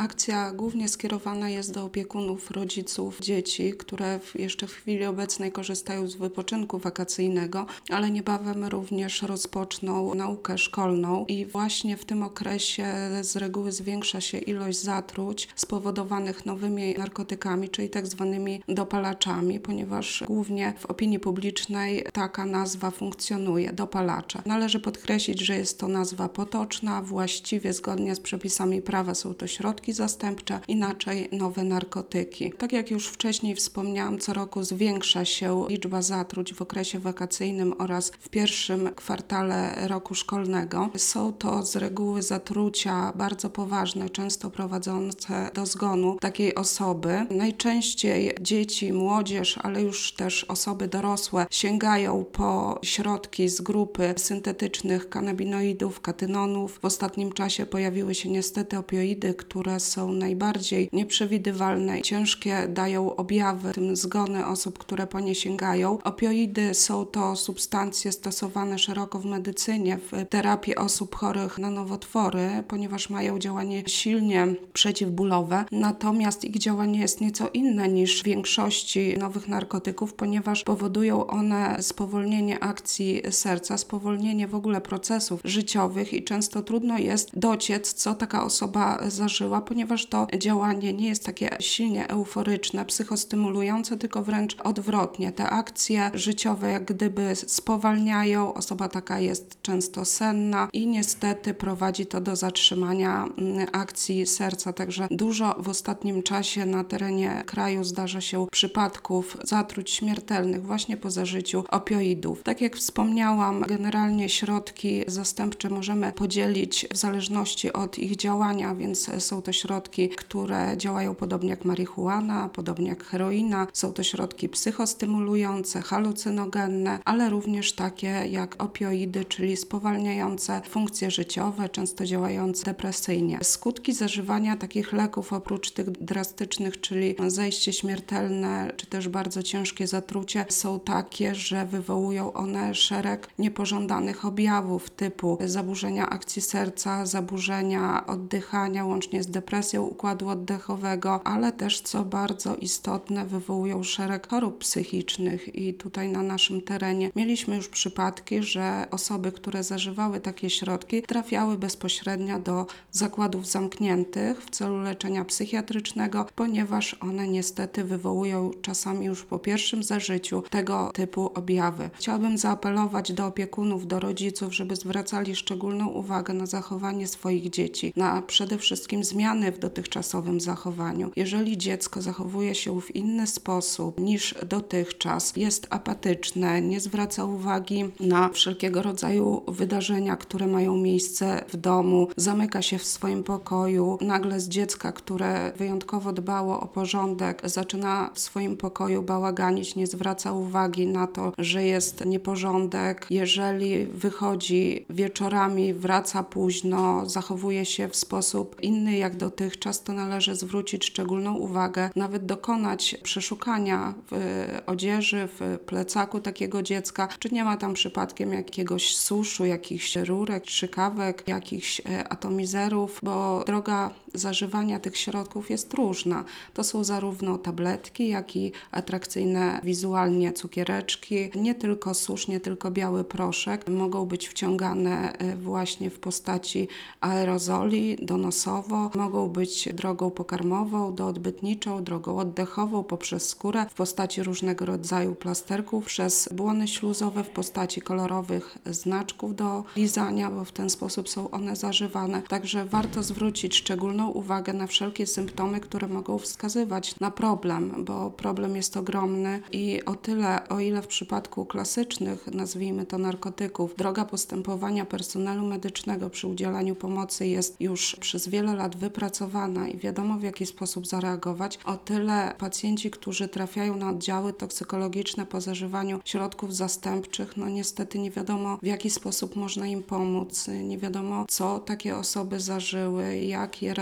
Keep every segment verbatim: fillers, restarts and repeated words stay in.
Akcja głównie skierowana jest do opiekunów, rodziców, dzieci, które w, jeszcze w chwili obecnej korzystają z wypoczynku wakacyjnego, ale niebawem również rozpoczną naukę szkolną i właśnie w tym okresie z reguły zwiększa się ilość zatruć spowodowanych nowymi narkotykami, czyli tak zwanymi dopalaczami, ponieważ głównie w opinii publicznej taka nazwa funkcjonuje, dopalacze. Należy podkreślić, że jest to nazwa potoczna, właściwie zgodnie z przepisami prawa są to środki zastępcze, inaczej nowe narkotyki. Tak jak już wcześniej wspomniałam, co roku zwiększa się liczba zatruć w okresie wakacyjnym oraz w pierwszym kwartale roku szkolnego. Są to z reguły zatrucia bardzo poważne, często prowadzące do zgonu takiej osoby. Najczęściej dzieci, młodzież, ale już też osoby dorosłe sięgają po środki z grupy syntetycznych kanabinoidów, katynonów. W ostatnim czasie pojawiły się niestety opioidy, które są najbardziej nieprzewidywalne, ciężkie dają objawy, w tym zgony osób, które po nie sięgają. Opioidy są to substancje stosowane szeroko w medycynie, w terapii osób chorych na nowotwory, ponieważ mają działanie silnie przeciwbólowe, natomiast ich działanie jest nieco inne niż w większości nowych narkotyków, ponieważ powodują one spowolnienie akcji serca, spowolnienie w ogóle procesów życiowych i często trudno jest dociec, co taka osoba zażyła, ponieważ to działanie nie jest takie silnie euforyczne, psychostymulujące, tylko wręcz odwrotnie. Te akcje życiowe jak gdyby spowalniają, osoba taka jest często senna i niestety prowadzi to do zatrzymania akcji serca. Także dużo w ostatnim czasie na terenie kraju zdarza się przypadków zatruć śmiertelnych właśnie po zażyciu opioidów. Tak jak wspomniałam, generalnie środki zastępcze możemy podzielić w zależności od ich działania, więc są to środki, które działają podobnie jak marihuana, podobnie jak heroina. Są to środki psychostymulujące, halucynogenne, ale również takie jak opioidy, czyli spowalniające funkcje życiowe, często działające depresyjnie. Skutki zażywania takich leków, oprócz tych drastycznych, czyli zajście śmiertelne, czy też bardzo ciężkie zatrucie, są takie, że wywołują one szereg niepożądanych objawów typu zaburzenia akcji serca, zaburzenia oddychania, łącznie z depresją układu oddechowego, ale też, co bardzo istotne, wywołują szereg chorób psychicznych i tutaj na naszym terenie mieliśmy już przypadki, że osoby, które zażywały takie środki, trafiały bezpośrednio do zakładów zamkniętych w celu leczenia psychiatrycznego, ponieważ one niestety wywołują czasami już po pierwszym zażyciu tego typu objawy. Chciałabym zaapelować do opiekunów, do rodziców, żeby zwracali szczególną uwagę na zachowanie swoich dzieci, na przede wszystkim zmiany w dotychczasowym zachowaniu. Jeżeli dziecko zachowuje się w inny sposób niż dotychczas, jest apatyczne, nie zwraca uwagi na wszelkiego rodzaju wydarzenia, które mają miejsce w domu, zamyka się w swoim pokoju, nagle z dziecka, które wyjątkowo dbało o porządek, zaczyna w swoim pokoju bałaganić, nie zwraca uwagi na to, że jest nieporządek. Jeżeli wychodzi wieczorami, wraca późno, zachowuje się w sposób inny jak dotychczas, to należy zwrócić szczególną uwagę, nawet dokonać przeszukania w odzieży, w plecaku takiego dziecka, czy nie ma tam przypadkiem jakiegoś suszu, jakichś rurek, strzykawek, jakichś atomizerów, bo droga zażywania tych środków jest różna. To są zarówno tabletki, jak i atrakcyjne wizualnie cukiereczki. Nie tylko susz, nie tylko biały proszek. Mogą być wciągane właśnie w postaci aerozoli donosowo, mogą być drogą pokarmową, doodbytniczą, drogą oddechową, poprzez skórę w postaci różnego rodzaju plasterków, przez błony śluzowe w postaci kolorowych znaczków do lizania, bo w ten sposób są one zażywane. Także warto zwrócić szczególną uwagę na wszelkie symptomy, które mogą wskazywać na problem, bo problem jest ogromny i o tyle, o ile w przypadku klasycznych, nazwijmy to narkotyków, droga postępowania personelu medycznego przy udzielaniu pomocy jest już przez wiele lat wypracowana i wiadomo, w jaki sposób zareagować, o tyle pacjenci, którzy trafiają na oddziały toksykologiczne po zażywaniu środków zastępczych, no niestety nie wiadomo, w jaki sposób można im pomóc, nie wiadomo, co takie osoby zażyły, jak je ratować,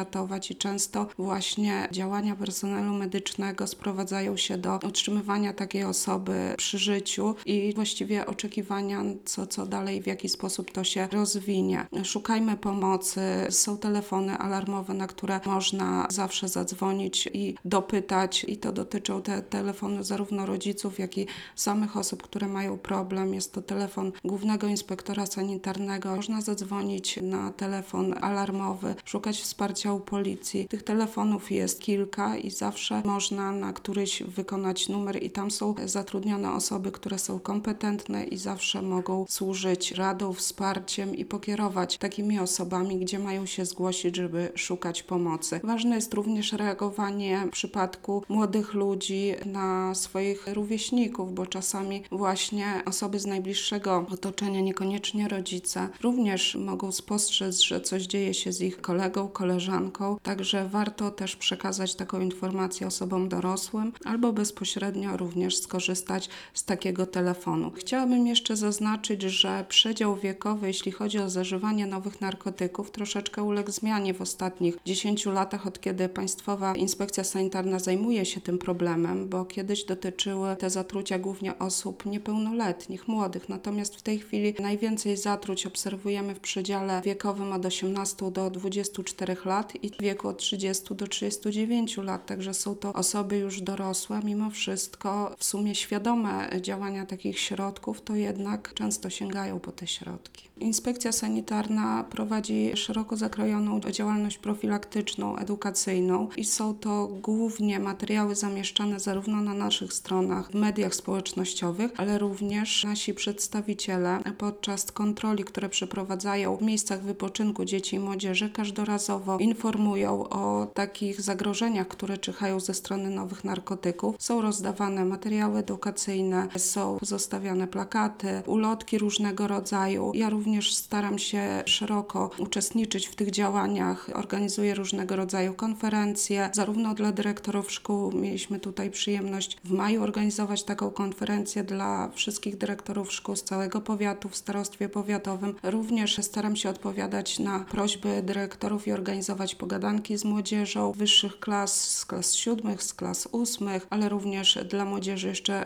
ratować i często właśnie działania personelu medycznego sprowadzają się do utrzymywania takiej osoby przy życiu i właściwie oczekiwania, co, co dalej, w jaki sposób to się rozwinie. Szukajmy pomocy. Są telefony alarmowe, na które można zawsze zadzwonić i dopytać i to dotyczą te telefony zarówno rodziców, jak i samych osób, które mają problem. Jest to telefon Głównego Inspektora Sanitarnego. Można zadzwonić na telefon alarmowy, szukać wsparcia u policji. Tych telefonów jest kilka i zawsze można na któryś wykonać numer i tam są zatrudnione osoby, które są kompetentne i zawsze mogą służyć radą, wsparciem i pokierować takimi osobami, gdzie mają się zgłosić, żeby szukać pomocy. Ważne jest również reagowanie w przypadku młodych ludzi na swoich rówieśników, bo czasami właśnie osoby z najbliższego otoczenia, niekoniecznie rodzice, również mogą spostrzec, że coś dzieje się z ich kolegą, koleżanką, także warto też przekazać taką informację osobom dorosłym albo bezpośrednio również skorzystać z takiego telefonu. Chciałabym jeszcze zaznaczyć, że przedział wiekowy, jeśli chodzi o zażywanie nowych narkotyków, troszeczkę uległ zmianie w ostatnich dziesięciu latach, od kiedy Państwowa Inspekcja Sanitarna zajmuje się tym problemem, bo kiedyś dotyczyły te zatrucia głównie osób niepełnoletnich, młodych, natomiast w tej chwili najwięcej zatruć obserwujemy w przedziale wiekowym od osiemnastu do dwudziestu czterech lat i w wieku od trzydziestu do trzydziestu dziewięciu lat, także są to osoby już dorosłe, mimo wszystko w sumie świadome działania takich środków, to jednak często sięgają po te środki. Inspekcja Sanitarna prowadzi szeroko zakrojoną działalność profilaktyczną, edukacyjną i są to głównie materiały zamieszczane zarówno na naszych stronach, w mediach społecznościowych, ale również nasi przedstawiciele podczas kontroli, które przeprowadzają w miejscach wypoczynku dzieci i młodzieży, każdorazowo informują o takich zagrożeniach, które czyhają ze strony nowych narkotyków. Są rozdawane materiały edukacyjne, są pozostawiane plakaty, ulotki różnego rodzaju. Ja również staram się szeroko uczestniczyć w tych działaniach, organizuję różnego rodzaju konferencje, zarówno dla dyrektorów szkół. Mieliśmy tutaj przyjemność w maju organizować taką konferencję dla wszystkich dyrektorów szkół z całego powiatu w starostwie powiatowym. Również staram się odpowiadać na prośby dyrektorów i organizować pogadanki z młodzieżą wyższych klas, z klas siódmych, z klas ósmych, ale również dla młodzieży jeszcze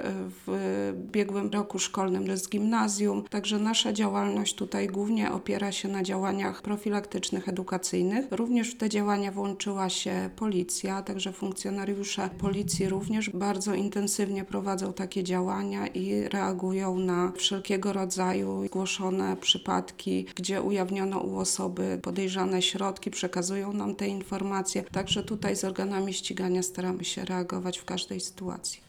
w biegłym roku szkolnym z gimnazjum. Także nasza działalność tutaj głównie opiera się na działaniach profilaktycznych, edukacyjnych. Również w te działania włączyła się policja, także funkcjonariusze policji również bardzo intensywnie prowadzą takie działania i reagują na wszelkiego rodzaju zgłoszone przypadki, gdzie ujawniono u osoby podejrzane środki, przekazują nam te informacje. Także tutaj z organami ścigania staramy się reagować w każdej sytuacji.